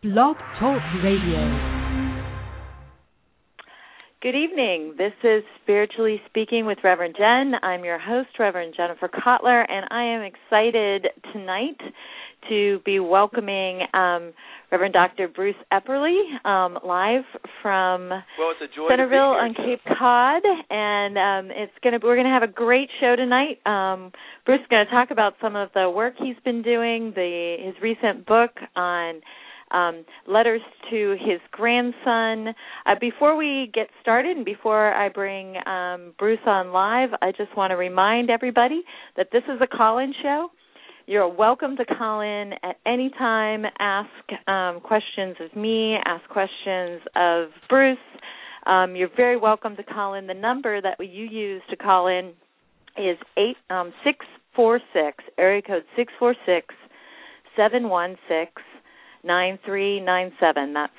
Blog Talk Radio. Good evening. This is Spiritually Speaking with Reverend Jen. I'm your host, Reverend Jennifer Kotler, and I am excited tonight to be welcoming Reverend Dr. Bruce Epperly live from Centerville on Cape Cod, and we're going to have a great show tonight. Bruce is going to talk about some of the work he's been doing, his recent book on letters to his grandson. Before we get started and before I bring Bruce on live, I just want to remind everybody that this is a call-in show. You're welcome to call in at any time, ask questions of me, ask questions of Bruce. You're very welcome to call in. The number that you use to call in is 646, area code 646-716-9397. That's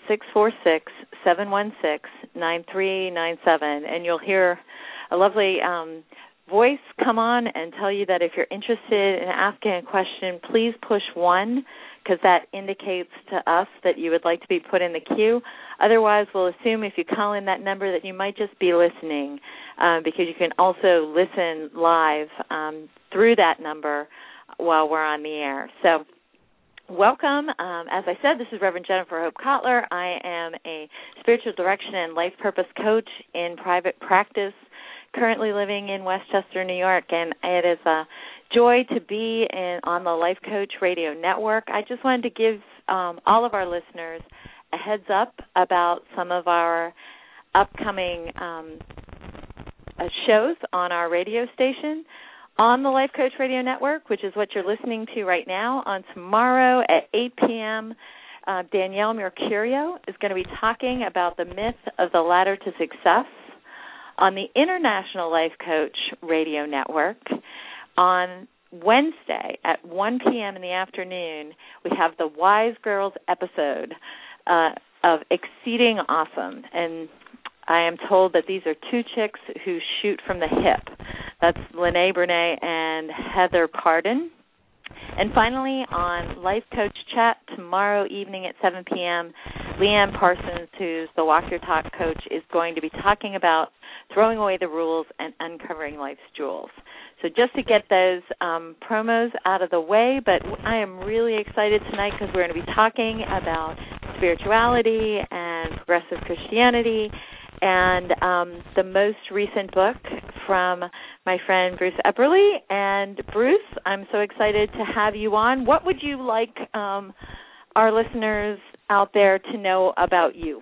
646-716-9397. And you'll hear a lovely voice come on and tell you that if you're interested in asking a question, please push 1, because that indicates to us that you would like to be put in the queue. Otherwise, we'll assume if you call in that number that you might just be listening, because you can also listen live through that number while we're on the air. So welcome. As I said, this is Reverend Jennifer Hope Kotler. I am a spiritual direction and life purpose coach in private practice, currently living in Westchester, New York, and it is a joy to be on the Life Coach Radio Network. I just wanted to give all of our listeners a heads up about some of our upcoming shows on our radio station. On the Life Coach Radio Network, which is what you're listening to right now, on tomorrow at 8 p.m., Danielle Mercurio is going to be talking about the myth of the ladder to success. On the International Life Coach Radio Network, on Wednesday at 1 p.m. in the afternoon, we have the Wise Girls episode of Exceeding Awesome. And I am told that these are two chicks who shoot from the hip. That's Lene Brene and Heather Pardon. And finally, on Life Coach Chat tomorrow evening at 7 p.m., Leanne Parsons, who's the Walk Your Talk coach, is going to be talking about throwing away the rules and uncovering life's jewels. So just to get those promos out of the way, but I am really excited tonight because we're going to be talking about spirituality and progressive Christianity and the most recent book from my friend Bruce Epperly. And Bruce, I'm so excited to have you on. What would you like our listeners out there to know about you?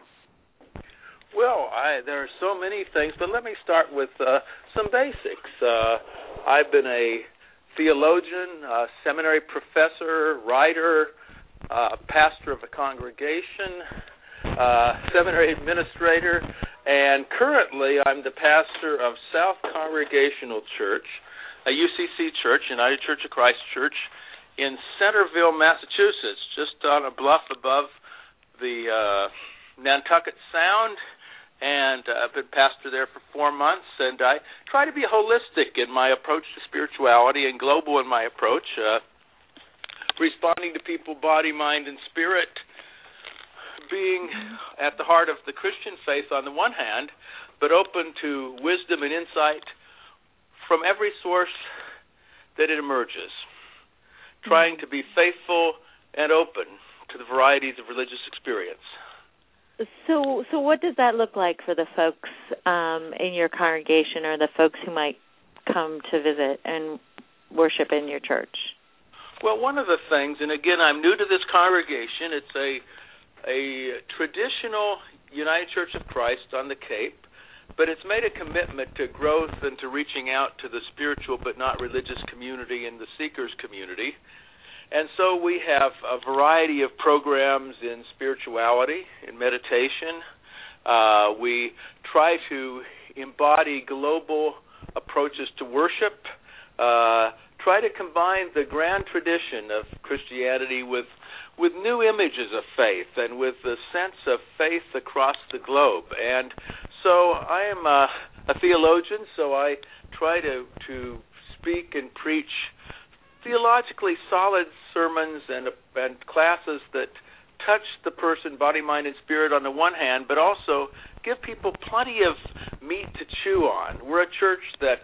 Well, there are so many things, but let me start with some basics. I've been a theologian, a seminary professor, writer, pastor of a congregation, seminary administrator, and currently I'm the pastor of South Congregational Church, a UCC church, United Church of Christ Church, in Centerville, Massachusetts, just on a bluff above the Nantucket Sound. And I've been pastor there for 4 months, and I try to be holistic in my approach to spirituality and global in my approach, responding to people, body, mind, and spirit, being at the heart of the Christian faith on the one hand, but open to wisdom and insight from every source that it emerges, trying to be faithful and open to the varieties of religious experience. So what does that look like for the folks in your congregation or the folks who might come to visit and worship in your church? Well, one of the things, and again, I'm new to this congregation, it's a traditional United Church of Christ on the Cape, but it's made a commitment to growth and to reaching out to the spiritual but not religious community and the seekers community. And so we have a variety of programs in spirituality, in meditation. We try to embody global approaches to worship, try to combine the grand tradition of Christianity with new images of faith and with the sense of faith across the globe. And so I am a theologian, so I try to speak and preach theologically solid sermons and classes that touch the person, body, mind, and spirit on the one hand, but also give people plenty of meat to chew on. We're a church that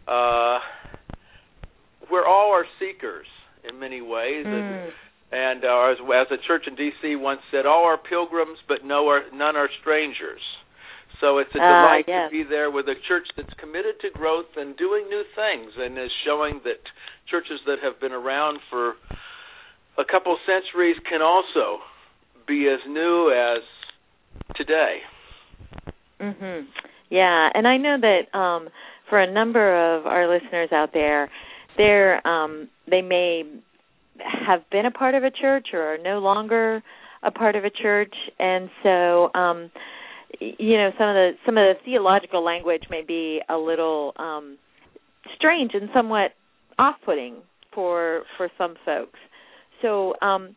we're all are seekers in many ways, and as a church in D.C. once said, all are pilgrims, but none are strangers. So it's a delight to be there with a church that's committed to growth and doing new things, and is showing that churches that have been around for a couple centuries can also be as new as today. Mhm. Yeah, and I know that for a number of our listeners out there, they may have been a part of a church or are no longer a part of a church, and so some of the theological language may be a little strange and somewhat off-putting for some folks. So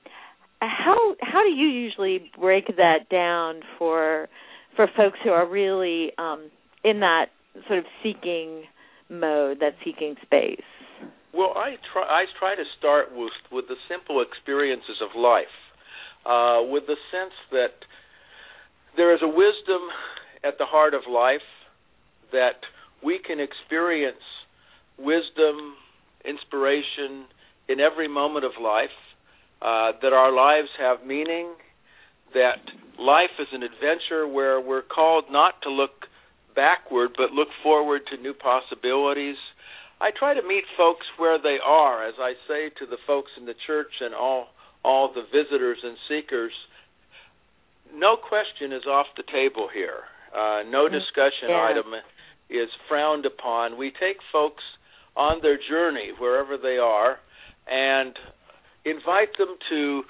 how do you usually break that down for folks who are really in that sort of seeking mode, that seeking space? Well, I try to start with the simple experiences of life, with the sense that there is a wisdom at the heart of life, that we can experience wisdom, inspiration in every moment of life, that our lives have meaning, that life is an adventure where we're called not to look backward but look forward to new possibilities. I try to meet folks where they are, as I say to the folks in the church and all the visitors and seekers. No question is off the table here. No discussion item is frowned upon. We take folks on their journey, wherever they are, and invite them to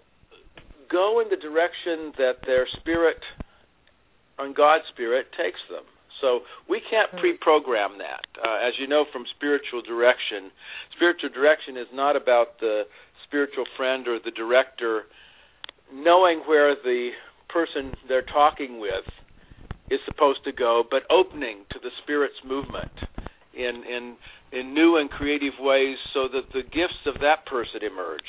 go in the direction that their spirit, and God's spirit, takes them. So we can't pre-program that. As you know from spiritual direction is not about the spiritual friend or the director knowing where the person they're talking with is supposed to go, but opening to the Spirit's movement in new and creative ways so that the gifts of that person emerge.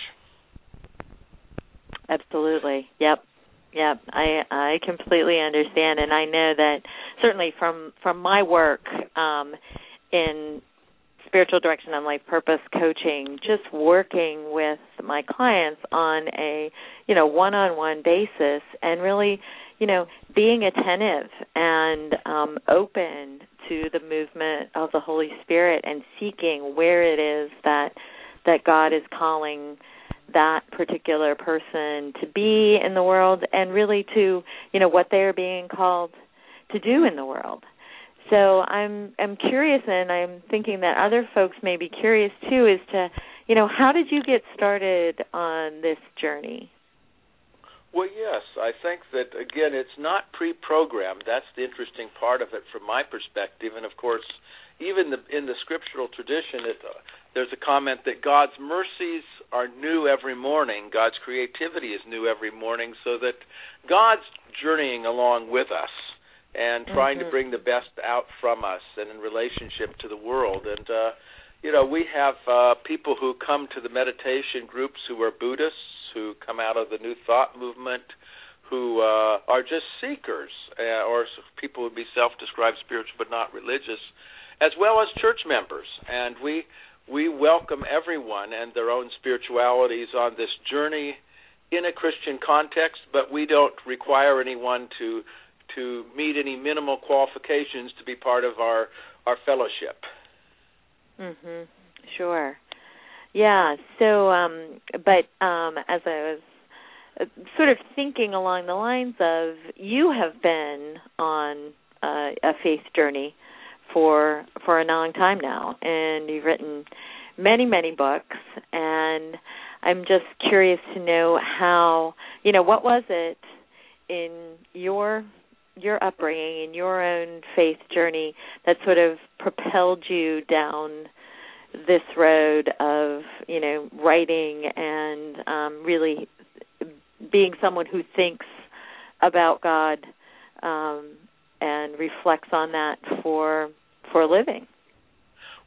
Absolutely. Yep. I completely understand, and I know that certainly from my work in spiritual direction and life purpose coaching, just working with my clients on a one-on-one basis, and really being attentive and open to the movement of the Holy Spirit and seeking where it is that God is calling that particular person to be in the world, and really to what they are being called to do in the world. So I'm curious, and I'm thinking that other folks may be curious too, as to how did you get started on this journey? Well, yes, I think that, again, it's not pre-programmed. That's the interesting part of it from my perspective. And, of course, even in the scriptural tradition, there's a comment that God's mercies are new every morning. God's creativity is new every morning, so that God's journeying along with us and trying to bring the best out from us and in relationship to the world. And, we have people who come to the meditation groups who are Buddhists, who come out of the New Thought movement, who are just seekers, or people who would be self-described spiritual but not religious, as well as church members. And we welcome everyone and their own spiritualities on this journey in a Christian context, but we don't require anyone to meet any minimal qualifications to be part of our fellowship. Sure. Yeah, so, but as I was sort of thinking along the lines of, you have been on a faith journey for a long time now, and you've written many, many books, and I'm just curious to know how, what was it in your upbringing, in your own faith journey, that sort of propelled you down this road of, writing and really being someone who thinks about God and reflects on that for a living?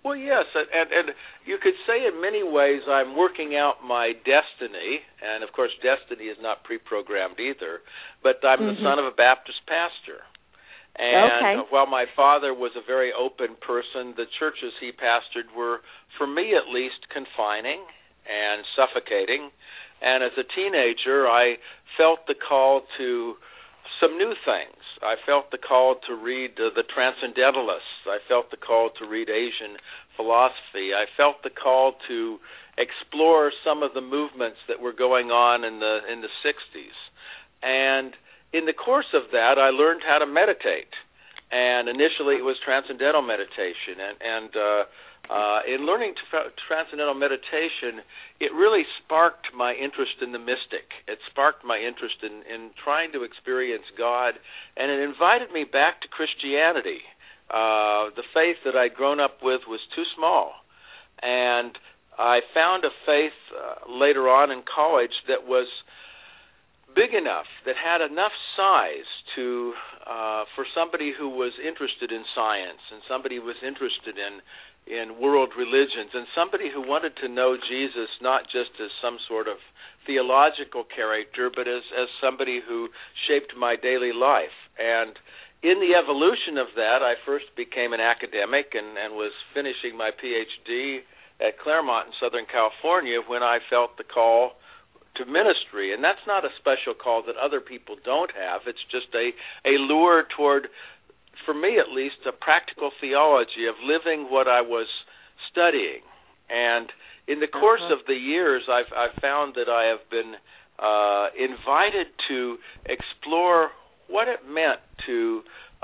Well, yes, and you could say in many ways I'm working out my destiny, and of course destiny is not pre-programmed either, but I'm the son of a Baptist pastor. And while my father was a very open person, the churches he pastored were, for me at least, confining and suffocating. And as a teenager, I felt the call to some new things. I felt the call to read the Transcendentalists. I felt the call to read Asian philosophy. I felt the call to explore some of the movements that were going on in the 60s. And in the course of that, I learned how to meditate. And initially it was transcendental meditation. And in learning transcendental meditation, it really sparked my interest in the mystic. It sparked my interest in trying to experience God, and it invited me back to Christianity. The faith that I'd grown up with was too small, and I found a faith later on in college that was big enough, that had enough size to for somebody who was interested in science and somebody who was interested in world religions, and somebody who wanted to know Jesus not just as some sort of theological character, but as somebody who shaped my daily life. And in the evolution of that, I first became an academic and was finishing my PhD at Claremont in Southern California when I felt the call to ministry. And that's not a special call that other people don't have. It's just a lure toward, for me at least, a practical theology of living what I was studying. And in the course of the years, I've found that I have been invited to explore what it meant to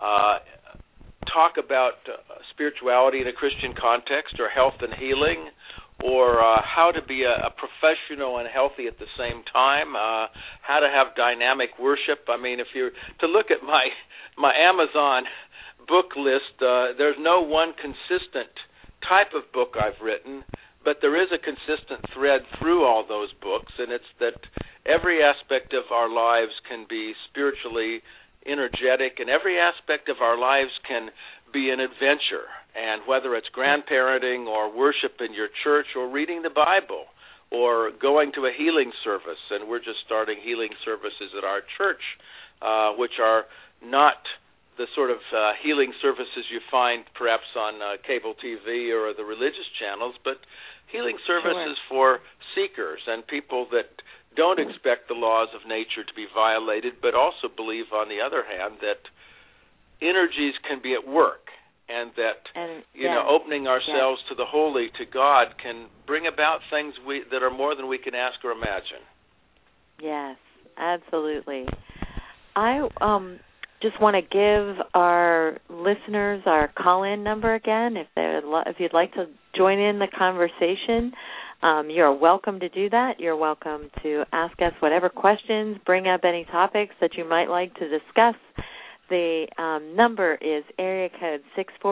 talk about spirituality in a Christian context, or health and healing, or how to be a professional and healthy at the same time, how to have dynamic worship. I mean, if you're to look at my Amazon book list, there's no one consistent type of book I've written, but there is a consistent thread through all those books, and it's that every aspect of our lives can be spiritually energetic, and every aspect of our lives can be an adventure. And whether it's grandparenting or worship in your church or reading the Bible or going to a healing service, and we're just starting healing services at our church, which are not the sort of healing services you find perhaps on cable TV or the religious channels, but healing services for seekers and people that don't expect the laws of nature to be violated, but also believe, on the other hand, that energies can be at work, and that opening ourselves to the holy, to God, can bring about things that are more than we can ask or imagine. Yes, absolutely. I just want to give our listeners our call-in number again. If you'd like to join in the conversation, you're welcome to do that. You're welcome to ask us whatever questions, bring up any topics that you might like to discuss. The number is area code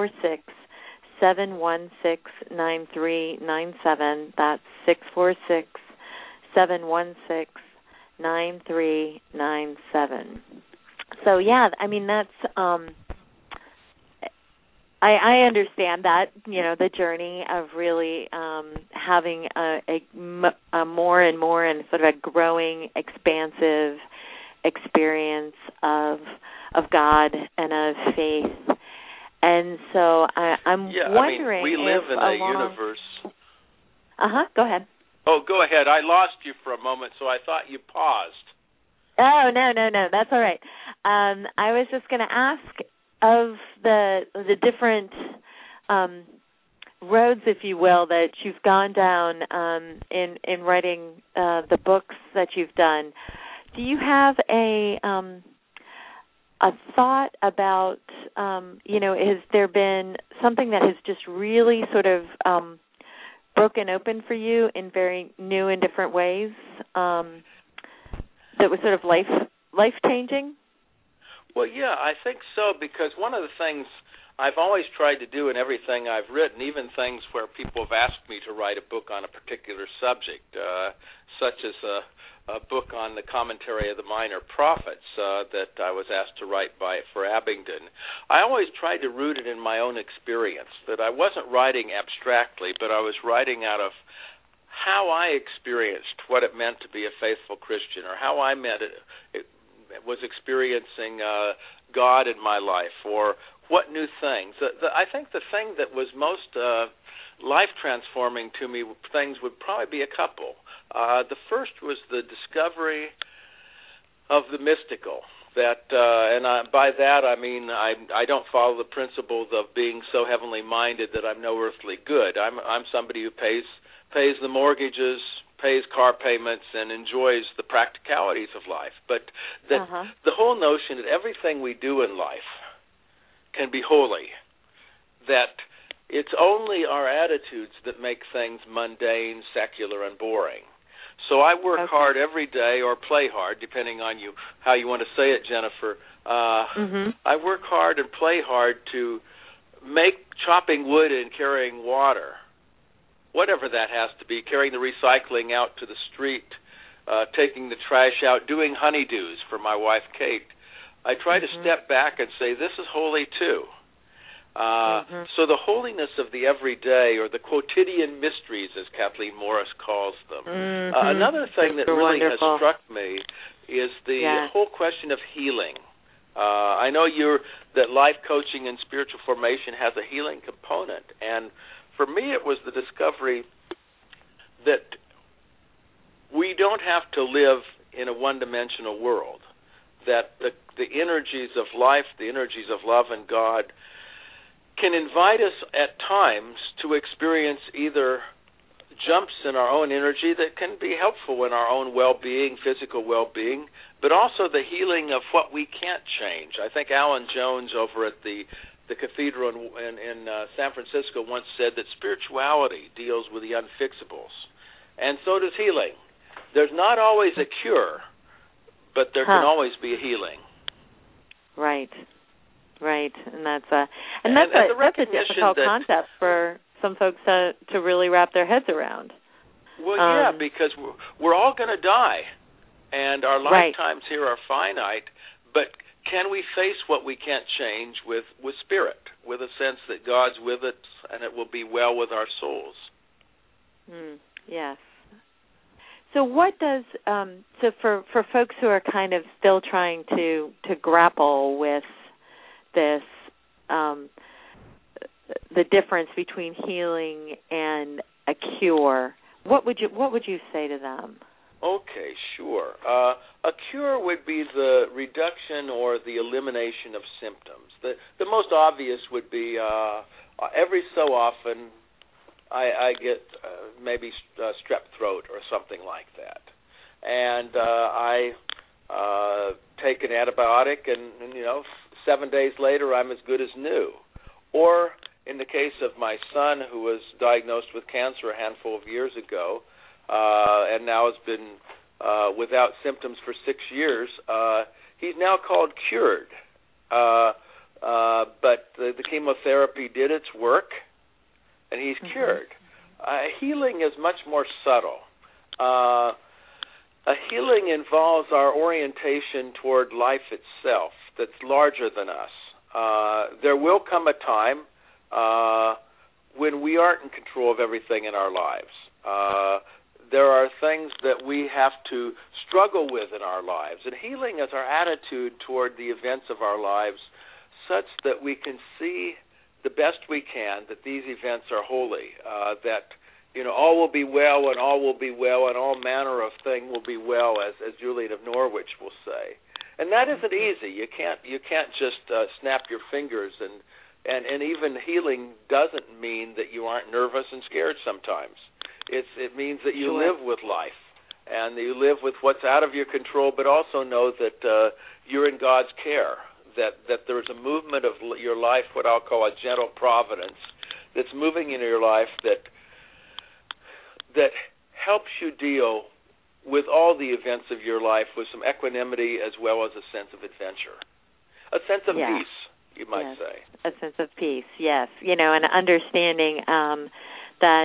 646-716-9397. That's 646-716-9397. So, yeah, I mean, that's I understand that, the journey of really having a more and more and sort of a growing, expansive experience of God and of faith. And so I'm wondering, we live in a universe. Go ahead. Oh, go ahead. I lost you for a moment, so I thought you paused. Oh, no, that's all right. I was just going to ask, of the different roads, if you will, that you've gone down in writing the books that you've done, do you have a thought about, has there been something that has just really sort of broken open for you in very new and different ways that was sort of life-changing? Well, yeah, I think so, because one of the things I've always tried to do in everything I've written, even things where people have asked me to write a book on a particular subject, such as a book on the commentary of the Minor Prophets that I was asked to write for Abingdon. I always tried to root it in my own experience, that I wasn't writing abstractly, but I was writing out of how I experienced what it meant to be a faithful Christian, or how I was experiencing God in my life, or what new things. I think the thing that was most life-transforming to me, things would probably be a couple. The first was the discovery of the mystical. By that I mean I don't follow the principles of being so heavenly minded that I'm no earthly good. I'm somebody who pays the mortgages, pays car payments, and enjoys the practicalities of life. But that the whole notion that everything we do in life can be holy, that it's only our attitudes that make things mundane, secular, and boring. So I work hard every day, or play hard, depending on how you want to say it, Jennifer. I work hard and play hard to make chopping wood and carrying water, whatever that has to be, carrying the recycling out to the street, taking the trash out, doing honeydews for my wife, Kate. I try to step back and say, this is holy too. So the holiness of the everyday, or the quotidian mysteries, as Kathleen Morris calls them. Another thing that really has struck me is the whole question of healing. I know that life coaching and spiritual formation has a healing component, and for me it was the discovery that we don't have to live in a one-dimensional world, that the energies of life, the energies of love and God, can invite us at times to experience either jumps in our own energy that can be helpful in our own well-being, physical well-being, but also the healing of what we can't change. I think Alan Jones over at the cathedral in San Francisco once said that spirituality deals with the unfixables, and so does healing. There's not always a cure, but there can always be a healing. Right, and that's a difficult concept for some folks to really wrap their heads around. Well, because we're all going to die, and our lifetimes here are finite. But can we face what we can't change with spirit, with a sense that God's with us and it will be well with our souls? Yes. So what does for folks who are kind of still trying to grapple with this, the difference between healing and a cure, what would you say to them? Okay, sure. A cure would be the reduction or the elimination of symptoms. The most obvious would be every so often I get maybe strep throat or something like that, and I take an antibiotic, and 7 days later I'm as good as new. Or in the case of my son, who was diagnosed with cancer a handful of years ago, and now has been without symptoms for 6 years, he's now called cured. But the chemotherapy did its work, and he's cured. Healing is much more subtle. A healing involves our orientation toward life itself that's larger than us. There will come a time when we aren't in control of everything in our lives. There are things that we have to struggle with in our lives, and healing is our attitude toward the events of our lives such that we can see the best we can that these events are holy, that all will be well, and all will be well, and all manner of thing will be well, as Julian of Norwich will say. And that isn't easy. You can't just snap your fingers, and even healing doesn't mean that you aren't nervous and scared sometimes. It means that you live with life, and you live with what's out of your control, but also know that you're in God's care, that there's a movement of your life, what I'll call a gentle providence, that's moving in your life that helps you deal with all the events of your life with some equanimity as well as a sense of adventure, a sense of peace. you might say. A sense of peace, yes. And understanding that,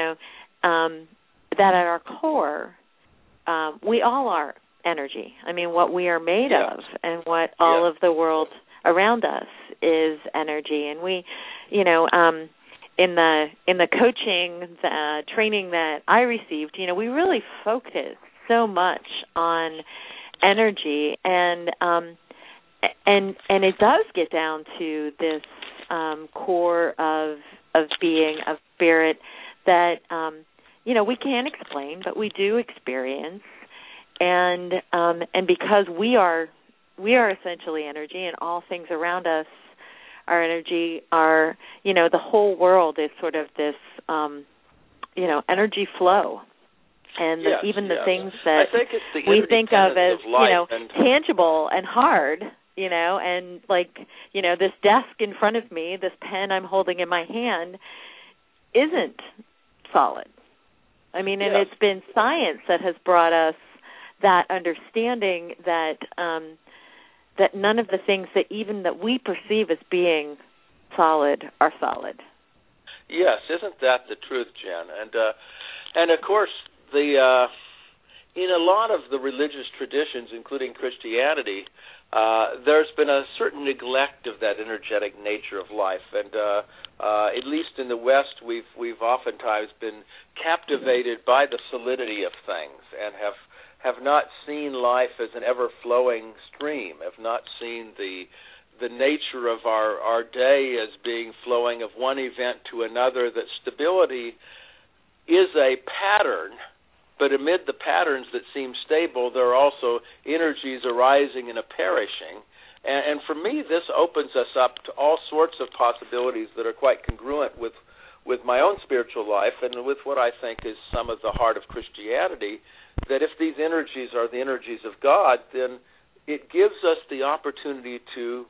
that at our core, we all are energy. I mean, what we are made of and what all of the world around us is energy. And we, in the coaching, the training that I received, we really focused so much on energy, and it does get down to this core of being, of spirit that we can't explain, but we do experience, and because we are essentially energy, and all things around us are energy. The whole world is sort of this energy flow. And even the things that we think of as, tangible and hard, and this desk in front of me, this pen I'm holding in my hand, isn't solid. I mean, and it's been science that has brought us that understanding that that none of the things that even that we perceive as being solid are solid. Yes, isn't that the truth, Jen? And of course, in a lot of the religious traditions, including Christianity, there's been a certain neglect of that energetic nature of life, and at least in the West, we've oftentimes been captivated by the solidity of things and have not seen life as an ever-flowing stream, have not seen the nature of our day as being flowing of one event to another, that stability is a pattern, but amid the patterns that seem stable, there are also energies arising and perishing. And for me, this opens us up to all sorts of possibilities that are quite congruent with my own spiritual life and with what I think is some of the heart of Christianity, that if these energies are the energies of God, then it gives us the opportunity to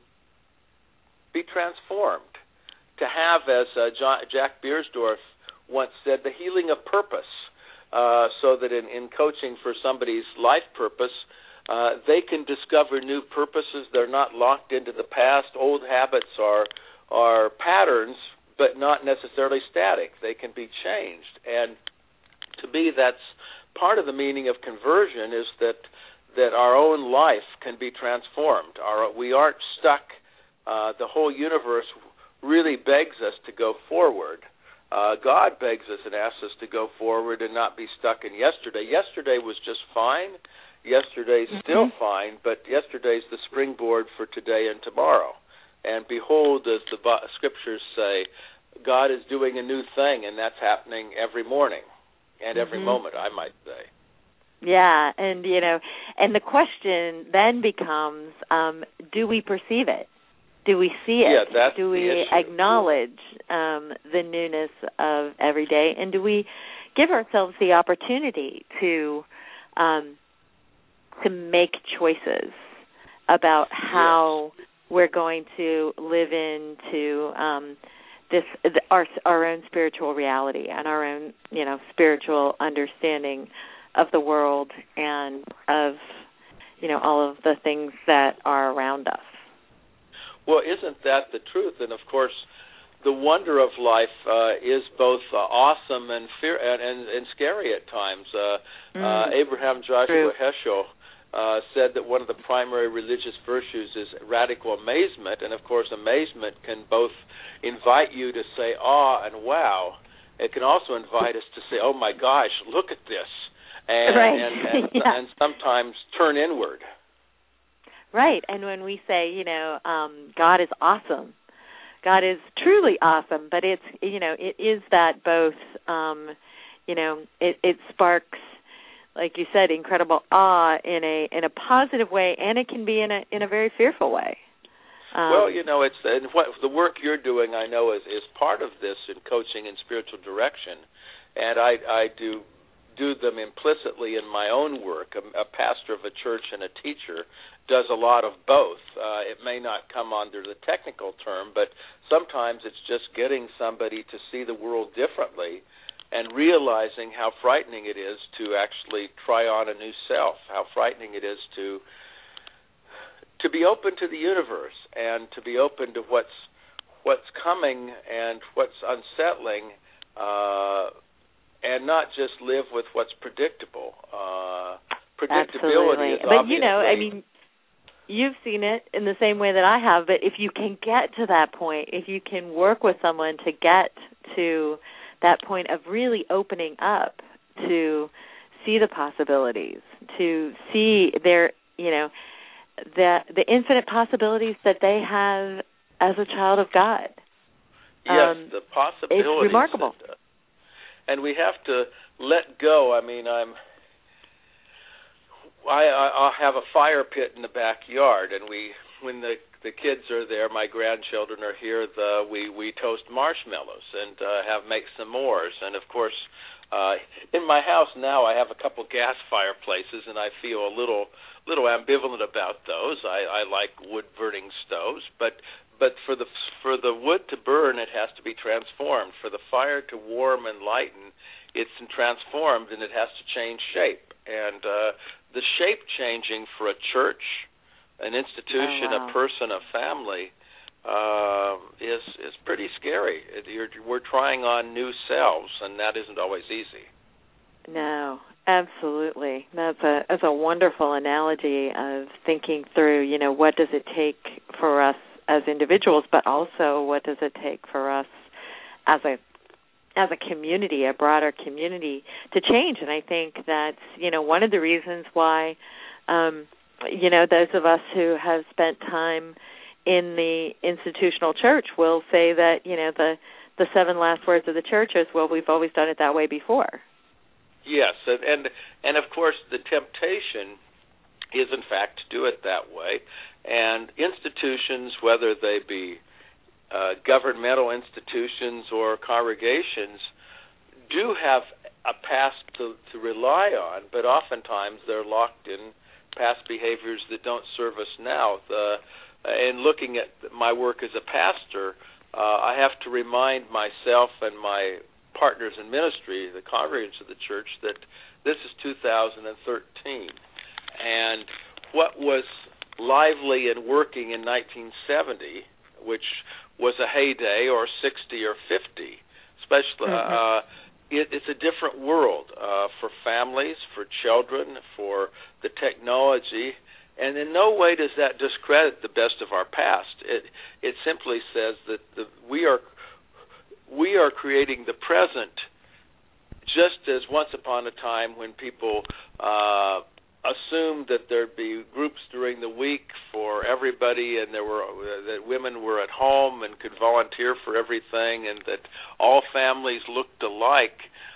be transformed, to have, as Jack Beiersdorf once said, the healing of purpose, so that in coaching for somebody's life purpose, they can discover new purposes. They're not locked into the past. Old habits are patterns, but not necessarily static. They can be changed. And to me, that's part of the meaning of conversion, is that our own life can be transformed. We aren't stuck. The whole universe really begs us to go forward. God begs us and asks us to go forward and not be stuck in yesterday. Yesterday was just fine. Yesterday's still fine, but yesterday's the springboard for today and tomorrow. And behold, as the scriptures say, God is doing a new thing, and that's happening every morning and every moment, I might say. Yeah, and and the question then becomes, do we perceive it? Do we see it? Yeah, that's do we the issue. acknowledge the newness of every day? And do we give ourselves the opportunity to make choices about how we're going to live into our own spiritual reality and our own spiritual understanding of the world and of all of the things that are around us? Well, isn't that the truth? And of course, the wonder of life is both awesome and scary at times. Abraham Joshua Heschel said that one of the primary religious virtues is radical amazement, and of course, amazement can both invite you to say awe and wow. It can also invite us to say, "Oh my gosh, look at this," and sometimes turn inward. Right, and when we say, God is awesome, God is truly awesome, but it's, it is that both, it sparks, like you said, incredible awe in a positive way, and it can be in a very fearful way. Well, it's and what the work you're doing, I know, is part of this in coaching and spiritual direction, and I do them implicitly in my own work. A pastor of a church and a teacher does a lot of both. It may not come under the technical term, but sometimes it's just getting somebody to see the world differently and realizing how frightening it is to actually try on a new self, how frightening it is to be open to the universe and to be open to what's coming and what's unsettling, and not just live with what's predictable. Predictability is obviously. But, you've seen it in the same way that I have, but if you can get to that point, if you can work with someone to get to that point of really opening up to see the possibilities, to see their, the infinite possibilities that they have as a child of God. Yes, the possibilities. It's remarkable. And we have to let go. I'll have a fire pit in the backyard, and when the kids are there, my grandchildren are here, we toast marshmallows and make s'mores. And of course, in my house now, I have a couple gas fireplaces, and I feel a little ambivalent about those. I like wood burning stoves, but for the wood to burn, it has to be transformed. For the fire to warm and lighten, it's transformed, and it has to change shape. And the shape changing for a church, an institution, a person, a family, is pretty scary. We're trying on new selves, and that isn't always easy. No, absolutely. That's a wonderful analogy of thinking through, what does it take for us as individuals, but also what does it take for us as a community, a broader community, to change. And I think that's, one of the reasons why, those of us who have spent time in the institutional church will say that, the 7 last words of the church is, well, we've always done it that way before. Yes, and of course the temptation is, in fact, to do it that way. And institutions, whether they be governmental institutions or congregations, do have a past to rely on, but oftentimes they're locked in past behaviors that don't serve us now. In looking at my work as a pastor, I have to remind myself and my partners in ministry, the congregants of the church, that this is 2013. And what was lively and working in 1970, which was a heyday, or 60 or 50, especially, it's a different world for families, for children, for the technology, and in no way does that discredit the best of our past. It simply says that we are creating the present, just as once upon a time when people assumed that there'd be groups during the week for everybody, and that women were at home and could volunteer for everything, and that all families looked alike.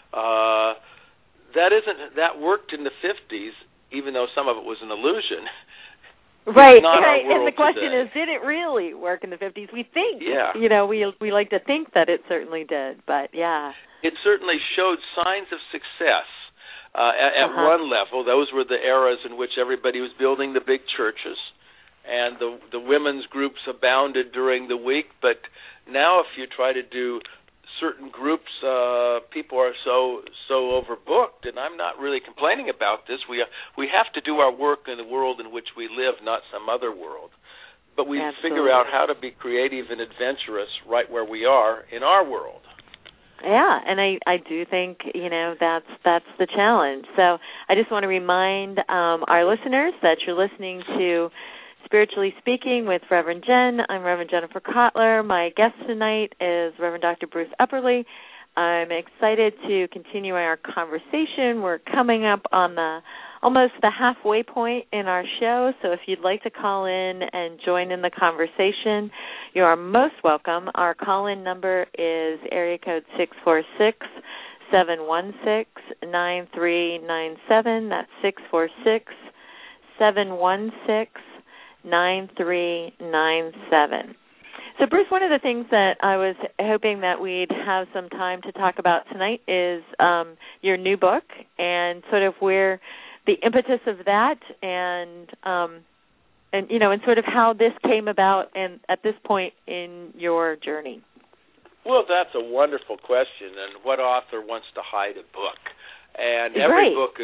That worked in the 50s, even though some of it was an illusion. Right. And the question is, did it really work in the 50s? We think, we like to think that it certainly did, but yeah. It certainly showed signs of success. At one level, those were the eras in which everybody was building the big churches, and the women's groups abounded during the week. But now, if you try to do certain groups, people are so overbooked. And I'm not really complaining about this. We have to do our work in the world in which we live, not some other world. But we figure out how to be creative and adventurous right where we are in our world. Yeah, and I do think, that's the challenge. So I just want to remind our listeners that you're listening to Spiritually Speaking with Reverend Jen. I'm Reverend Jennifer Kotler. My guest tonight is Reverend Dr. Bruce Upperly. I'm excited to continue our conversation. We're coming up on almost the halfway point in our show, so if you'd like to call in and join in the conversation, you are most welcome. Our call-in number is area code 646-716-9397. That's 646-716-9397. So, Bruce, one of the things that I was hoping that we'd have some time to talk about tonight is your new book and sort of where the impetus of that and sort of how this came about and at this point in your journey. Well, that's a wonderful question, and what author wants to hide a book? And every book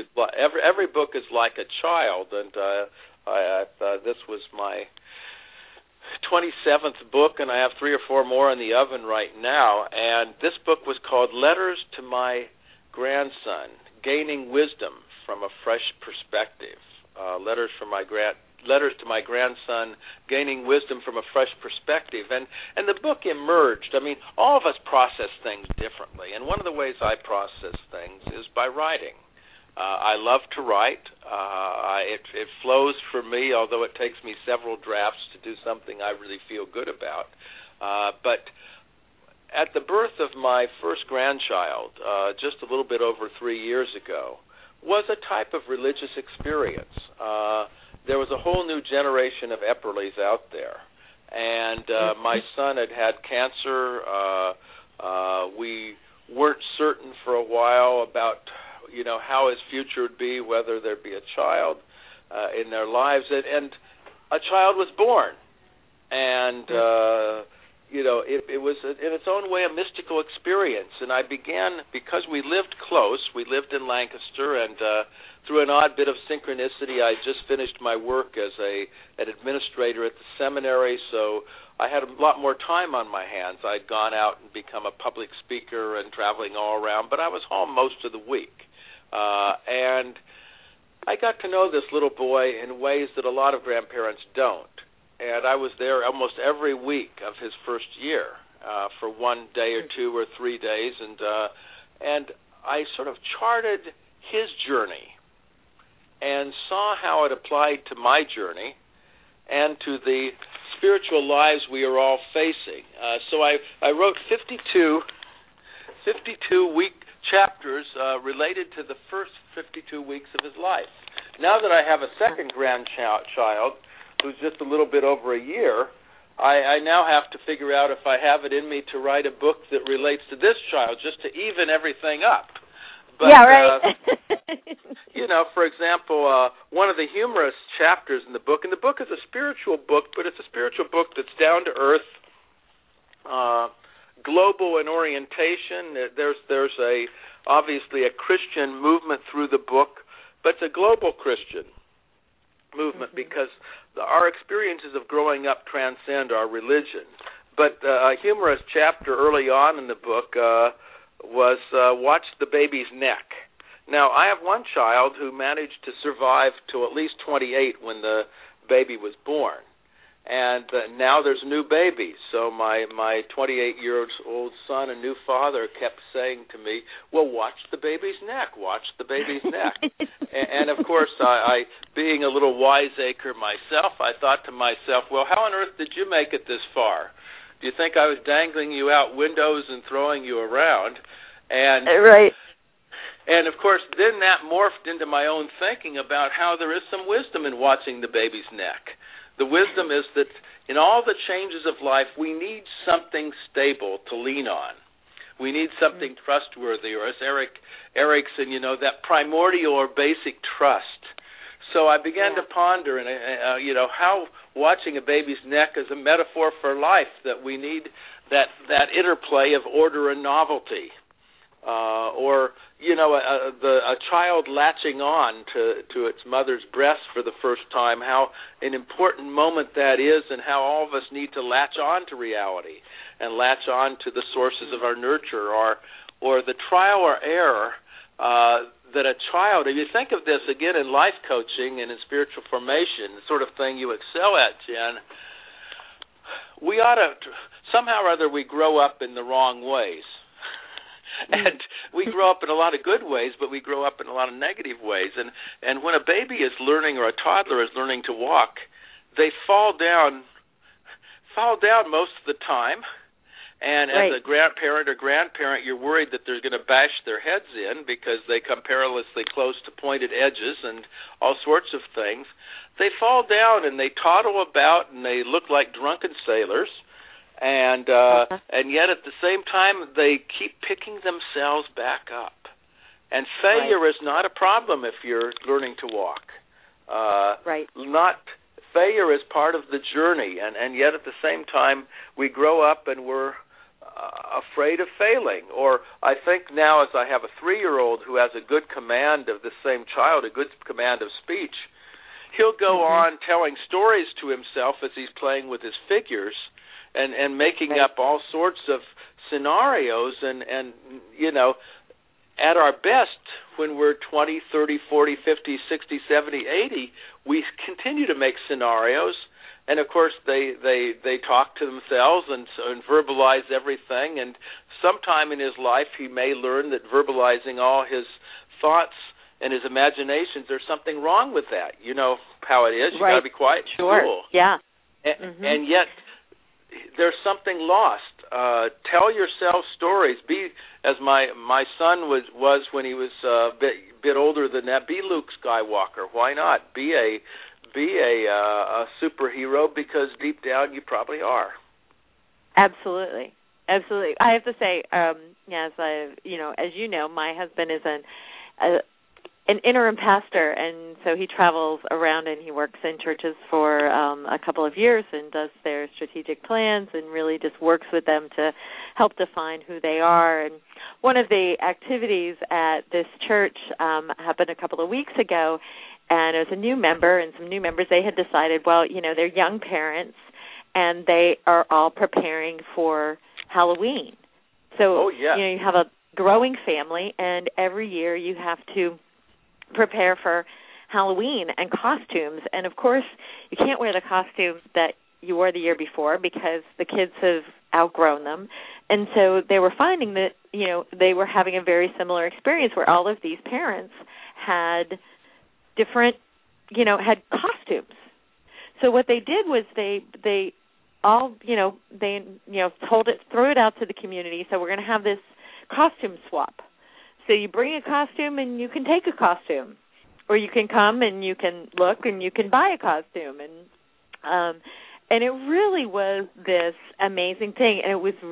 is like a child, and this was my 27th book, and I have 3 or 4 more in the oven right now. And this book was called Letters to My Grandson, Gaining Wisdom from a Fresh Perspective. Letters to my grandson, Gaining Wisdom from a Fresh Perspective. And the book emerged. I mean, all of us process things differently, and one of the ways I process things is by writing. I love to write. It flows for me, although it takes me several drafts to do something I really feel good about. But at the birth of my first grandchild, just a little bit over 3 years ago, was a type of religious experience. There was a whole new generation of Epperleys out there, and my son had cancer. We weren't certain for a while about, how his future would be, whether there'd be a child in their lives, and a child was born, and it was in its own way a mystical experience. And I began, because we lived close, we lived in Lancaster, and through an odd bit of synchronicity, I just finished my work as an administrator at the seminary, so I had a lot more time on my hands. I'd gone out and become a public speaker and traveling all around, but I was home most of the week. And I got to know this little boy in ways that a lot of grandparents don't. And I was there almost every week of his first year for 1 day or 2 or 3 days, and I sort of charted his journey and saw how it applied to my journey and to the spiritual lives we are all facing. So I wrote 52 week chapters related to the first 52 weeks of his life. Now that I have a second grandchild, who's just a little bit over a year, I now have to figure out if I have it in me to write a book that relates to this child, just to even everything up. But, yeah, right. For example, one of the humorous chapters in the book, and the book is a spiritual book, but it's a spiritual book that's down to earth, global in orientation. There's obviously a Christian movement through the book, but it's a global Christian movement because our experiences of growing up transcend our religion. But a humorous chapter early on in the book was Watch the Baby's Neck. Now, I have one child who managed to survive to at least 28 when the baby was born. And now there's new babies. So my 28-year-old son and new father kept saying to me, well, watch the baby's neck, watch the baby's neck. and of course, I, being a little wiseacre myself, I thought to myself, well, how on earth did you make it this far? Do you think I was dangling you out windows and throwing you around? And right. And, of course, then that morphed into my own thinking about how there is some wisdom in watching the baby's neck. The wisdom is that in all the changes of life, we need something stable to lean on. We need something trustworthy, or as Erickson, that primordial or basic trust. So I began to ponder, how watching a baby's neck is a metaphor for life, that we need that interplay of order and novelty. A child latching on to its mother's breast for the first time, how an important moment that is, and how all of us need to latch on to reality and latch on to the sources of our nurture, or the trial or error that a child, if you think of this again in life coaching and in spiritual formation, the sort of thing you excel at, Jen, we ought to, somehow or other we grow up in the wrong ways. And we grow up in a lot of good ways, but we grow up in a lot of negative ways. And when a baby is learning, or a toddler is learning to walk, they fall down most of the time. And as a grandparent or grandparent, you're worried that they're going to bash their heads in because they come perilously close to pointed edges and all sorts of things. They fall down and they toddle about and they look like drunken sailors. And yet at the same time, they keep picking themselves back up. And failure is not a problem if you're learning to walk. Failure is part of the journey, and yet at the same time, we grow up and we're afraid of failing. Or I think now, as I have a 3-year-old who has a good command of the same child, a good command of speech, he'll go on telling stories to himself as he's playing with his figures and making up all sorts of scenarios. And you know, at our best, when we're 20, 30, 40, 50, 60, 70, 80, we continue to make scenarios. And, of course, they talk to themselves and verbalize everything. And sometime in his life, he may learn that verbalizing all his thoughts and his imaginations, there's something wrong with that. You know how it is. You got to be quiet. Sure. Cool. Yeah. And yet, there's something lost. Tell yourself stories. Be as my son was when he was a bit older than that. Be Luke Skywalker. Why not? Be a superhero, because deep down you probably are. Absolutely. I have to say, as you know, my husband is an interim pastor, and so he travels around and he works in churches for a couple of years and does their strategic plans and really just works with them to help define who they are. And one of the activities at this church happened a couple of weeks ago, and it was a new member and some new members. They had decided, well, you know, they're young parents and they are all preparing for Halloween. So, you know, you have a growing family, and every year you have to prepare for Halloween and costumes. And, of course, you can't wear the costume that you wore the year before because the kids have outgrown them. And so they were finding that, you know, they were having a very similar experience where all of these parents had different, you know, had costumes. So what they did was they all, you know, threw it out to the community. So we're going to have this costume swap. So you bring a costume and you can take a costume, or you can come and you can look and you can buy a costume. And it really was this amazing thing. And it was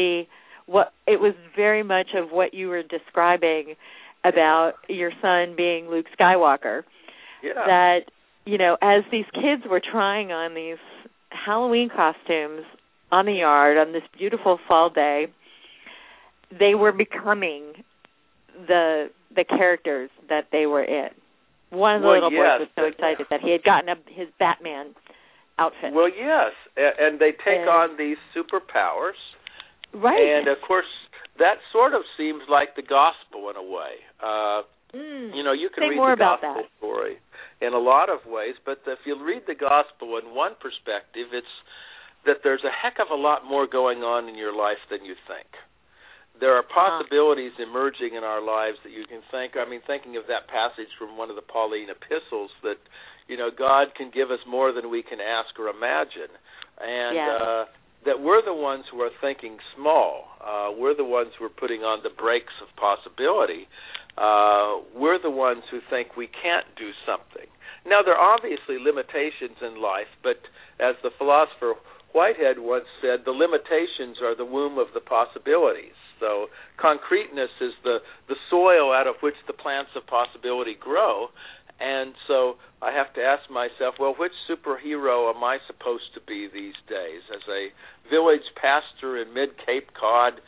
very much of what you were describing about your son being Luke Skywalker. Yeah. That, you know, as these kids were trying on these Halloween costumes on the yard on this beautiful fall day, they were becoming the characters that they were in. One of the little boys was so excited that he had gotten his Batman outfit. Well, yes, and they take on these superpowers. Right. And, of course, that sort of seems like the gospel in a way. You know, you can read the gospel story in a lot of ways, but if you read the gospel in one perspective, it's that there's a heck of a lot more going on in your life than you think. There are possibilities emerging in our lives that you can think. I mean, thinking of that passage from one of the Pauline epistles that, you know, God can give us more than we can ask or imagine. And that we're the ones who are thinking small. We're the ones who are putting on the brakes of possibility. We're the ones who think we can't do something. Now, there are obviously limitations in life, but as the philosopher Whitehead once said, the limitations are the womb of the possibilities. So concreteness is the soil out of which the plants of possibility grow. And so I have to ask myself, well, which superhero am I supposed to be these days? As a village pastor in mid-Cape Cod,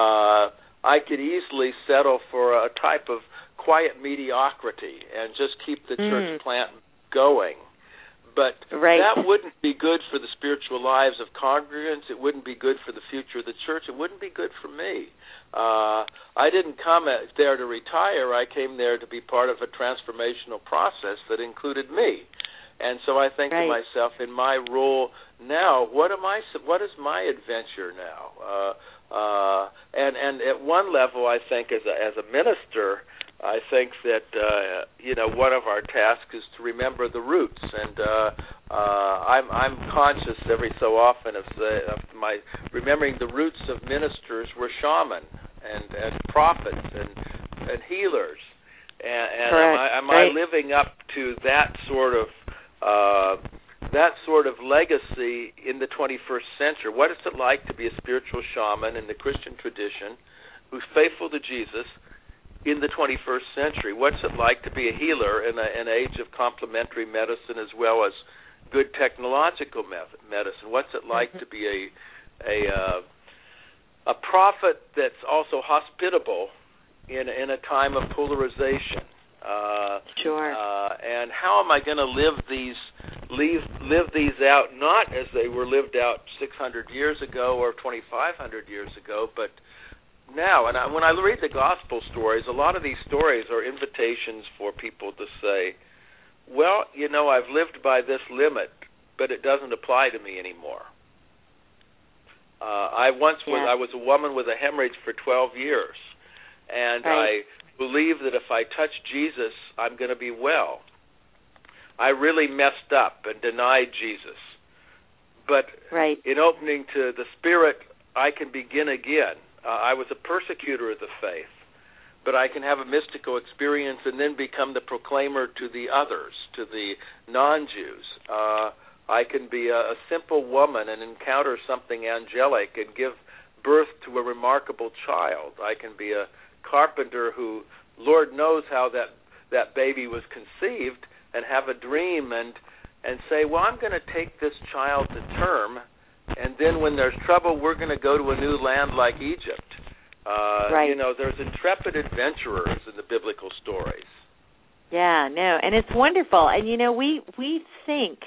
I could easily settle for a type of quiet mediocrity and just keep the church plant going. But that wouldn't be good for the spiritual lives of congregants. It wouldn't be good for the future of the church. It wouldn't be good for me. I didn't come there to retire. I came there to be part of a transformational process that included me. And so I think to myself, in my role now, what is my adventure now? And at one level, I think as a minister, I think that you know, one of our tasks is to remember the roots, and I'm conscious every so often of my remembering the roots of ministers were shaman and prophets and healers, and am I living up to that sort of legacy in the 21st century? What is it like to be a spiritual shaman in the Christian tradition who's faithful to Jesus in the 21st century? What's it like to be a healer in an age of complementary medicine as well as good technological medicine? What's it like to be a prophet that's also hospitable in a time of polarization? Sure. And how am I going to live these out, not as they were lived out 600 years ago or 2,500 years ago, but now? And when I read the gospel stories, a lot of these stories are invitations for people to say, well, I've lived by this limit, but it doesn't apply to me anymore. I was a woman with a hemorrhage for 12 years, and right. I believe that if I touch Jesus, I'm going to be well. I really messed up and denied Jesus. But right. in opening to the Spirit, I can begin again. I was a persecutor of the faith, but I can have a mystical experience and then become the proclaimer to the others, to the non-Jews. I can be a simple woman and encounter something angelic and give birth to a remarkable child. I can be a carpenter who, Lord knows how that baby was conceived, and have a dream and say, well, I'm going to take this child to term, and then when there's trouble, we're going to go to a new land like Egypt. Right. There's intrepid adventurers in the biblical stories. Yeah, no, and it's wonderful. And, we think,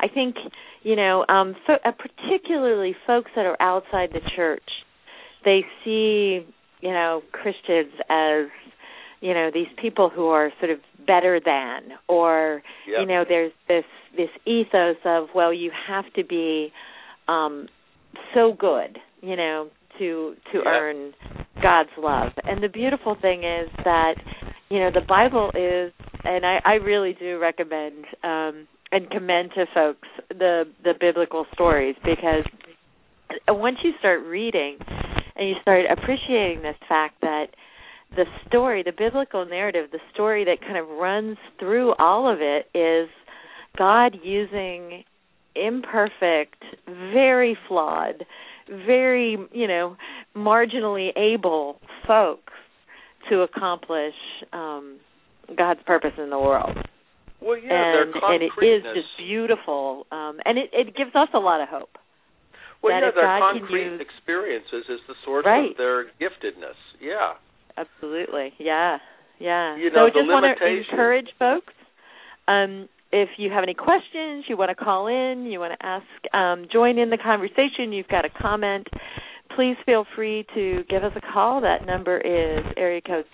particularly folks that are outside the church, they see, Christians as, these people who are sort of better than, or, yep. There's this ethos of, well, you have to be so good, to yep. earn God's love. And the beautiful thing is that, the Bible is, and I really do recommend and commend to folks the biblical stories, because once you start reading and you start appreciating this fact that the story, the biblical narrative, the story that kind of runs through all of it is God using imperfect, very flawed, very, marginally able folks to accomplish God's purpose in the world. Well, yeah, and it is just beautiful, and it gives us a lot of hope. Well, that yeah, if their God concrete experiences is the source right. of their giftedness. Yeah. Absolutely. Yeah. Yeah. So I just want to encourage folks. If you have any questions, you want to call in, you want to ask, join in the conversation, you've got a comment, please feel free to give us a call. That number is area code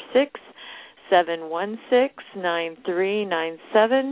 646-716-9397,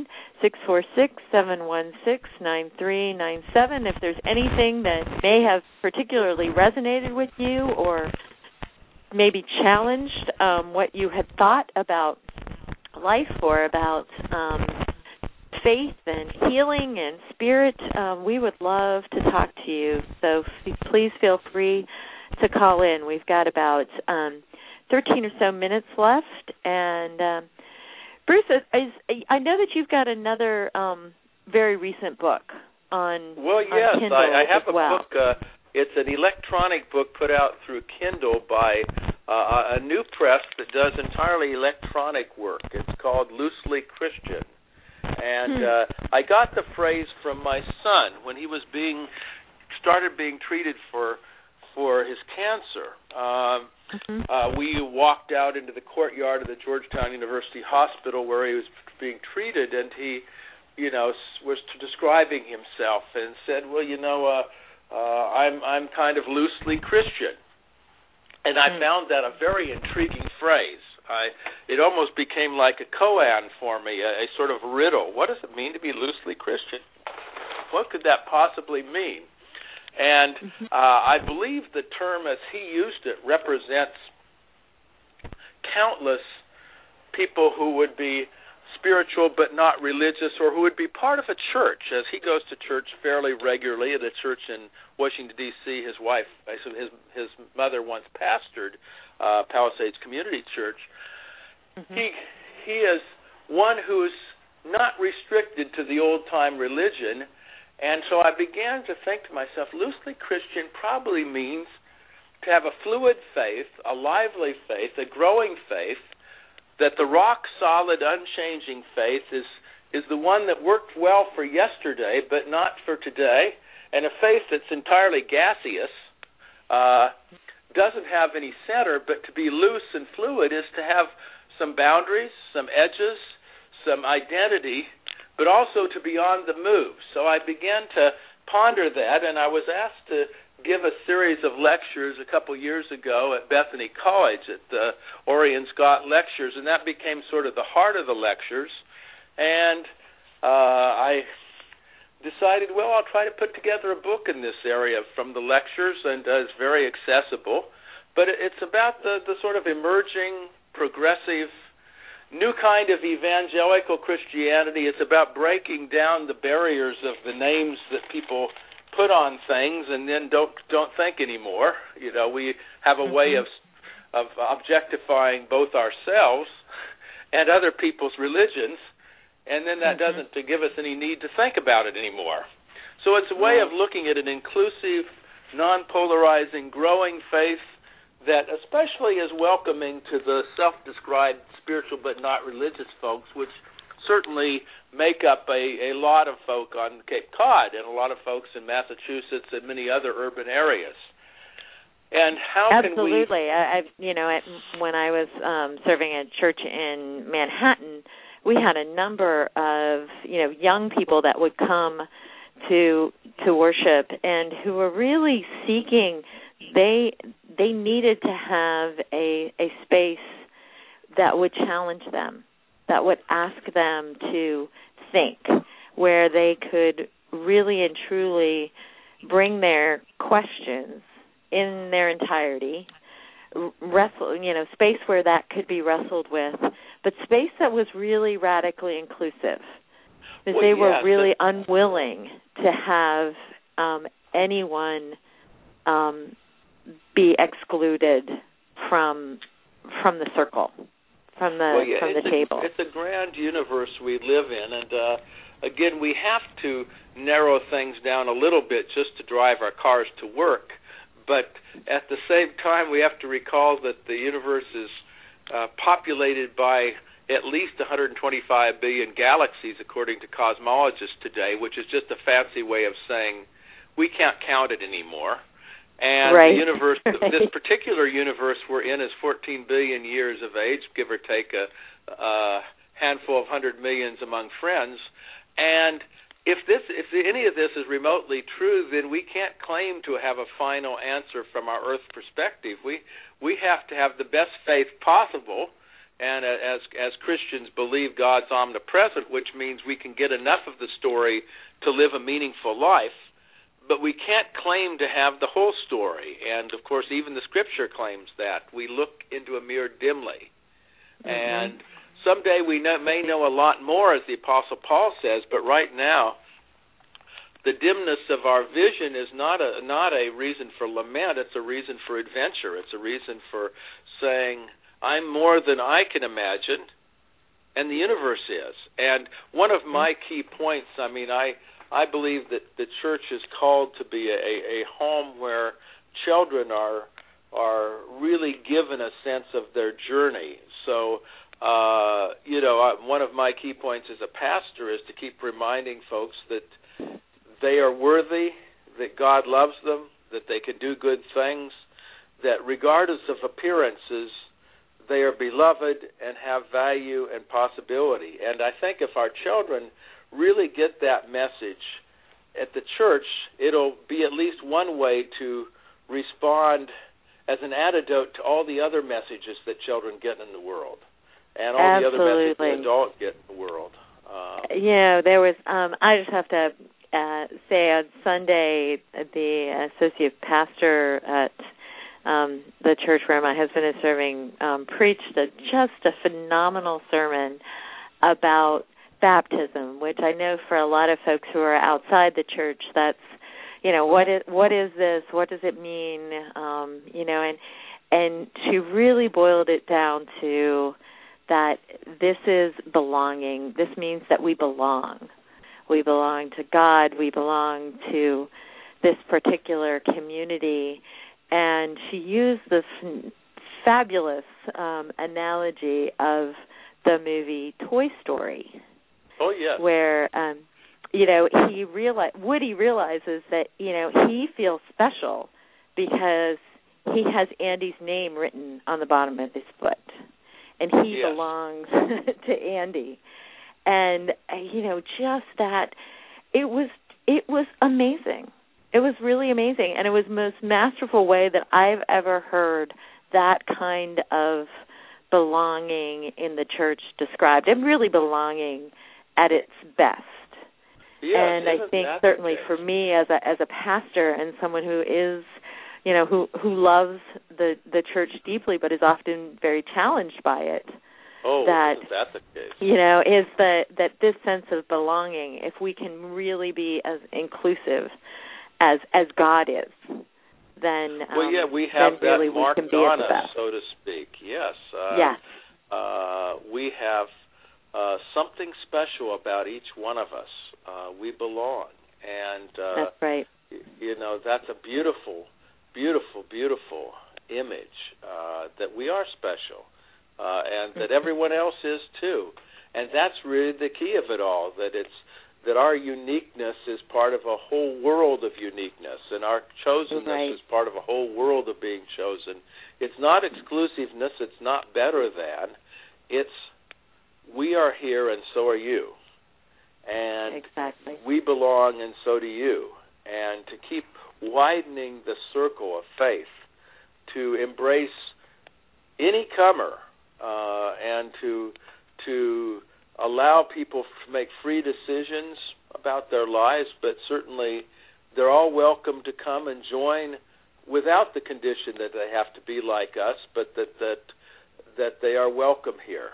646-716-9397. If there's anything that may have particularly resonated with you or maybe challenged what you had thought about life or about faith and healing and spirit, we would love to talk to you. So please feel free to call in. We've got about 13 or so minutes left. And Bruce, I know that you've got another very recent book on Well, yes, on Kindle I have as well. a book. It's an electronic book put out through Kindle by a new press that does entirely electronic work. It's called Loosely Christian. And I got the phrase from my son when he was started being treated for his cancer. We walked out into the courtyard of the Georgetown University Hospital where he was being treated, and he, was describing himself and said, "Well, I'm kind of loosely Christian," and I found that a very intriguing phrase. It almost became like a koan for me, a sort of riddle. What does it mean to be loosely Christian? What could that possibly mean? And I believe the term as he used it represents countless people who would be spiritual but not religious, or who would be part of a church, as he goes to church fairly regularly, at a church in Washington, D.C. His mother once pastored Palisades Community Church. He is one who's not restricted to the old-time religion, and so I began to think to myself, loosely Christian probably means to have a fluid faith, a lively faith, a growing faith, that the rock-solid, unchanging faith is the one that worked well for yesterday but not for today, and a faith that's entirely gaseous, doesn't have any center, but to be loose and fluid is to have some boundaries, some edges, some identity, but also to be on the move. So I began to ponder that, and I was asked to give a series of lectures a couple years ago at Bethany College at the Orion Scott Lectures, and that became sort of the heart of the lectures. And I decided, well, I'll try to put together a book in this area from the lectures, and it's very accessible. But it's about the sort of emerging, progressive, new kind of evangelical Christianity. It's about breaking down the barriers of the names that people put on things and then don't think anymore. You know, we have a way of objectifying both ourselves and other people's religions, and then that doesn't give us any need to think about it anymore. So it's a way of looking at an inclusive, non-polarizing, growing faith that especially is welcoming to the self-described spiritual but not religious folks, which certainly make up a lot of folk on Cape Cod and a lot of folks in Massachusetts and many other urban areas. And how Absolutely. can we... when I was serving a church in Manhattan, we had a number of, young people that would come to worship and who were really seeking, they needed to have a space that would challenge them, that would ask them to think, where they could really and truly bring their questions in their entirety, wrestle, space where that could be wrestled with, but space that was really radically inclusive. Because they were really unwilling to have anyone be excluded from the circle. From the table. It's a grand universe we live in, and again, we have to narrow things down a little bit just to drive our cars to work, but at the same time, we have to recall that the universe is populated by at least 125 billion galaxies, according to cosmologists today, which is just a fancy way of saying we can't count it anymore. And the universe, this particular universe we're in is 14 billion years of age, give or take a handful of 100 millions among friends. And if any of this is remotely true, then we can't claim to have a final answer from our Earth perspective. We have to have the best faith possible, and as Christians believe God's omnipresent, which means we can get enough of the story to live a meaningful life. But we can't claim to have the whole story. And, of course, even the Scripture claims that. We look into a mirror dimly. And someday we may know a lot more, as the Apostle Paul says, but right now the dimness of our vision is not a reason for lament. It's a reason for adventure. It's a reason for saying, I'm more than I can imagine, and the universe is. And one of my key points, I believe that the church is called to be a home where children are really given a sense of their journey. So, one of my key points as a pastor is to keep reminding folks that they are worthy, that God loves them, that they can do good things, that regardless of appearances, they are beloved and have value and possibility. And I think if our children really get that message at the church, it'll be at least one way to respond as an antidote to all the other messages that children get in the world and all the other messages that adults get in the world. There was, I just have to say on Sunday, the associate pastor at the church where my husband is serving preached just a phenomenal sermon about baptism, which I know for a lot of folks who are outside the church, that's, what is this? What does it mean? And she really boiled it down to that this is belonging. This means that we belong. We belong to God. We belong to this particular community. And she used this fabulous analogy of the movie Toy Story. Oh, yeah. Where, Woody realizes that, he feels special because he has Andy's name written on the bottom of his foot. and he belongs to Andy. And, just that, it was amazing. It was really amazing, and it was the most masterful way that I've ever heard that kind of belonging in the church described, and really belonging at its best. Yes, and I think certainly for me as a pastor and someone who is, who loves the church deeply but is often very challenged by it. Isn't that the case? Is that this sense of belonging, if we can really be as inclusive as God is, then we have that really marked we can be on at the us, best. so to speak. Yes. Yes. We have something special about each one of us. We belong, and that's right. That's a beautiful, beautiful, beautiful image that we are special. And that everyone else is too, and that's really the key of it all. That our uniqueness is part of a whole world of uniqueness, and our chosenness is part of a whole world of being chosen. It's not exclusiveness. It's not better than. It's we are here, and so are you, and we belong, and so do you. And to keep widening the circle of faith, to embrace any comer. And to allow people to make free decisions about their lives, but certainly they're all welcome to come and join without the condition that they have to be like us, but that they are welcome here.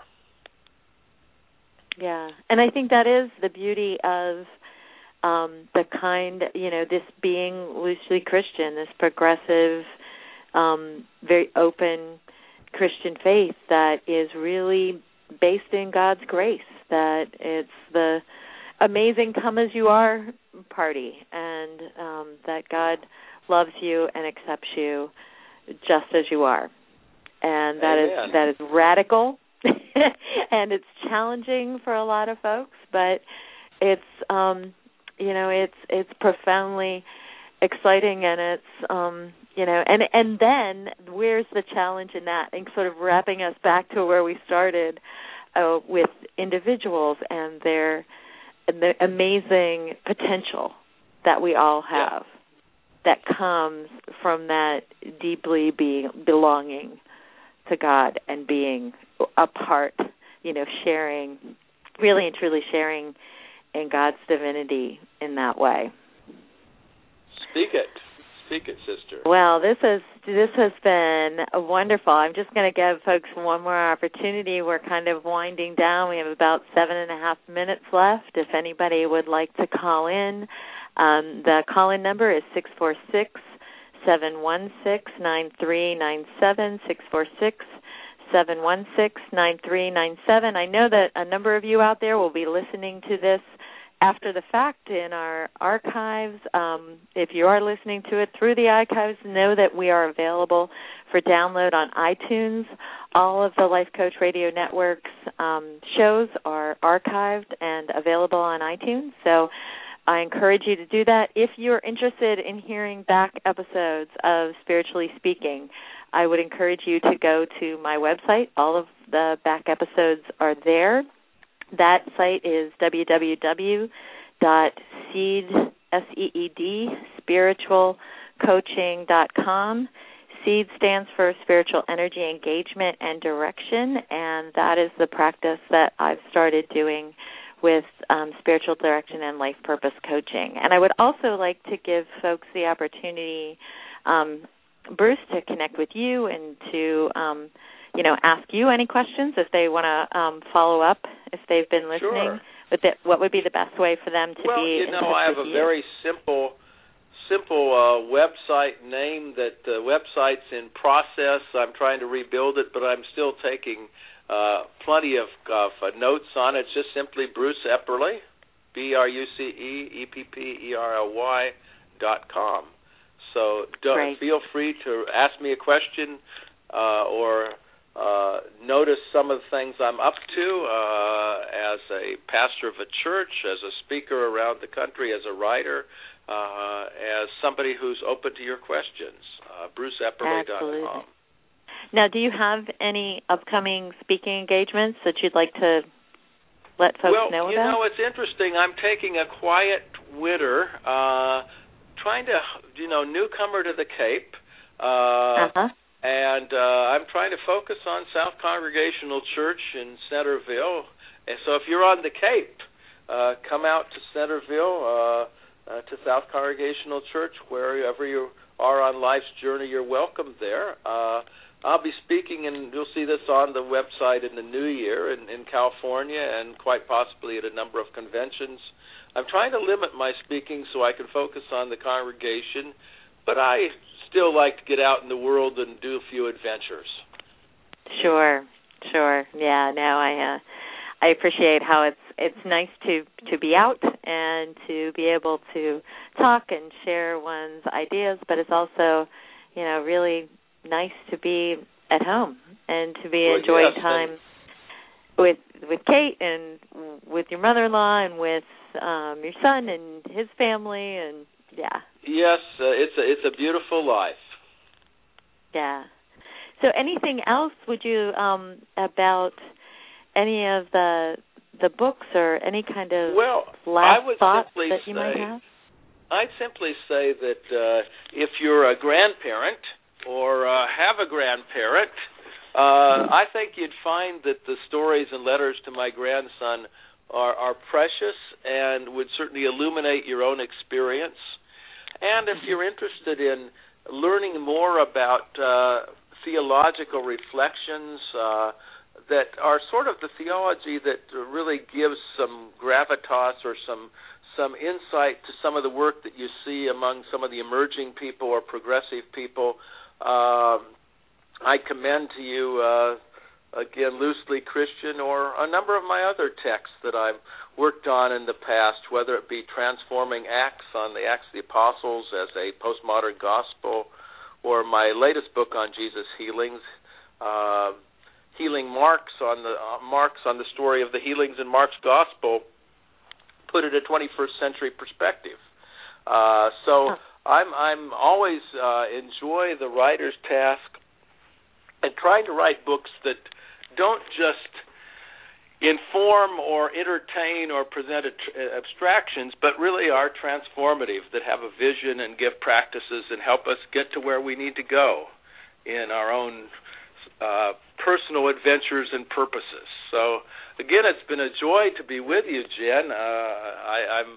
Yeah, and I think that is the beauty of the kind, this being loosely Christian, this progressive, very open Christian faith that is really based in God's grace, that it's the amazing come as you are party, and that God loves you and accepts you just as you are. And that is radical and it's challenging for a lot of folks, but it's it's profoundly exciting, and it's and then where's the challenge in that? And sort of wrapping us back to where we started with individuals and the amazing potential that we all have that comes from that deeply belonging to God and being a part, sharing, really and truly sharing in God's divinity in that way. Speak it, sister. Well, this has been wonderful. I'm just going to give folks one more opportunity. We're kind of winding down. We have about 7.5 minutes left. If anybody would like to call in, the call-in number is 646-716-9397, 646-716-9397. I know that a number of you out there will be listening to this after the fact in our archives. If you are listening to it through the archives, know that we are available for download on iTunes. All of the Life Coach Radio Network's shows are archived and available on iTunes, so I encourage you to do that. If you're interested in hearing back episodes of Spiritually Speaking, I would encourage you to go to my website. All of the back episodes are there. That site is www.spiritualcoaching.com. SEED stands for Spiritual Energy Engagement and Direction, and that is the practice that I've started doing with spiritual direction and life purpose coaching. And I would also like to give folks the opportunity, Bruce, to connect with you and to ask you any questions if they want to follow up, if they've been listening. Sure. What would be the best way for them to be in touch I have with a you? very simple website name that the website's in process. I'm trying to rebuild it, but I'm still taking plenty of notes on it. It's just simply Bruce Epperly, BruceEpperly.com. So feel free to ask me a question or notice some of the things I'm up to as a pastor of a church, as a speaker around the country, as a writer, as somebody who's open to your questions. BruceEpperly.com. Now, do you have any upcoming speaking engagements that you'd like to let folks know about? Well, it's interesting. I'm taking a quiet winter, trying to, newcomer to the Cape. And I'm trying to focus on South Congregational Church in Centerville. And so if you're on the Cape, come out to Centerville, to South Congregational Church. Wherever you are on life's journey, you're welcome there. I'll be speaking, and you'll see this on the website in the new year in California and quite possibly at a number of conventions. I'm trying to limit my speaking so I can focus on the congregation, but I still like to get out in the world and do a few adventures. Sure. Yeah, no, I appreciate how it's nice to be out and to be able to talk and share one's ideas, but it's also, really nice to be at home and to be enjoying time with Kate and with your mother-in-law and with your son and his family, and yeah. Yes, it's a beautiful life. Yeah. So anything else would you about any of the books or any kind of last thoughts that you might have? I'd simply say that if you're a grandparent or have a grandparent, I think you'd find that the stories and letters to my grandson are precious and would certainly illuminate your own experience. And if you're interested in learning more about theological reflections that are sort of the theology that really gives some gravitas or some insight to some of the work that you see among some of the emerging people or progressive people, I commend to you, again, Loosely Christian or a number of my other texts that I've worked on in the past, whether it be Transforming Acts on the Acts of the Apostles as a postmodern gospel, or my latest book on Jesus' healings, Healing Marks on the story of the healings in Mark's gospel, put it a 21st century perspective. So I'm always enjoy the writer's task and trying to write books that don't just inform or entertain or present abstractions, but really are transformative, that have a vision and give practices and help us get to where we need to go in our own personal adventures and purposes. So, again, it's been a joy to be with you, Jen. I'm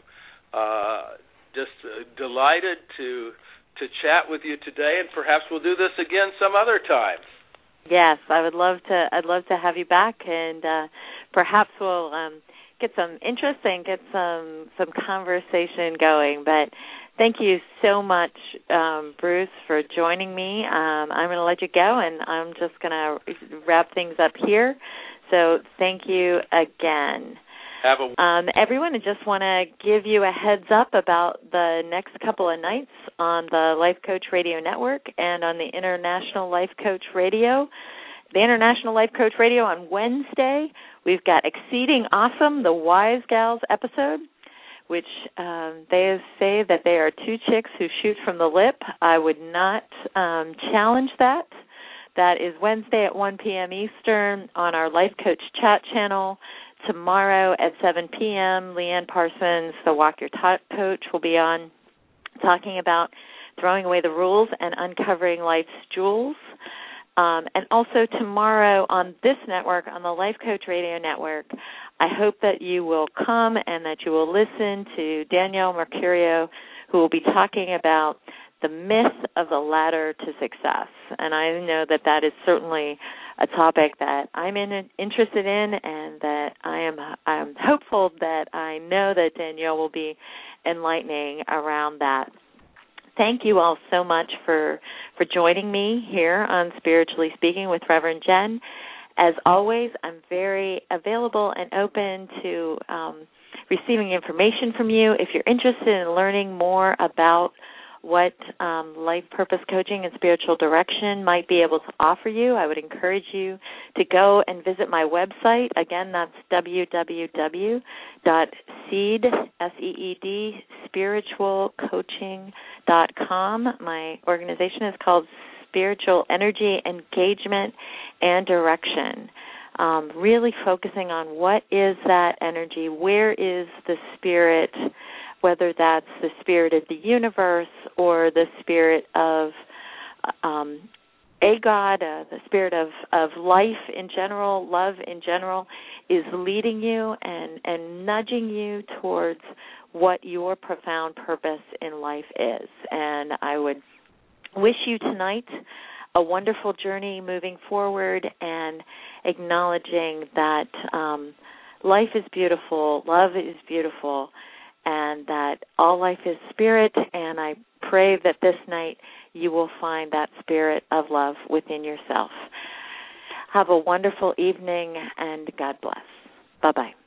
just delighted to chat with you today, and perhaps we'll do this again some other time. Yes, I'd love to have you back, and perhaps we'll get some interest and get some conversation going. But thank you so much, Bruce, for joining me. I'm going to let you go, and I'm just going to wrap things up here. So thank you again. Everyone, I just want to give you a heads up about the next couple of nights on the Life Coach Radio Network and on the International Life Coach Radio. The International Life Coach Radio on Wednesday, we've got Exceeding Awesome, the Wise Gals episode, which they say that they are two chicks who shoot from the lip. I would not challenge that. That is Wednesday at 1 p.m. Eastern on our Life Coach chat channel. Tomorrow at 7 p.m., Leanne Parsons, the Walk Your Talk coach, will be on talking about throwing away the rules and uncovering life's jewels. And also tomorrow on this network, on the Life Coach Radio Network, I hope that you will come and that you will listen to Danielle Mercurio, who will be talking about the myth of the ladder to success. And I know that that is certainly a topic that I'm interested in, and that I'm hopeful that I know that Danielle will be enlightening around that. Thank you all so much for joining me here on Spiritually Speaking with Reverend Jen. As always, I'm very available and open to receiving information from you. If you're interested in learning more about what life purpose coaching and spiritual direction might be able to offer you, I would encourage you to go and visit my website. Again, that's www.seed, S-E-E-D, spiritualcoaching.com. My organization is called spiritual energy, engagement, and direction. Really focusing on what is that energy, where is the spirit, whether that's the spirit of the universe or the spirit of a God, the spirit of life in general, love in general, is leading you and nudging you towards what your profound purpose in life is. And I would wish you tonight a wonderful journey moving forward and acknowledging that life is beautiful, love is beautiful, and that all life is spirit. And I pray that this night you will find that spirit of love within yourself. Have a wonderful evening, and God bless. Bye-bye.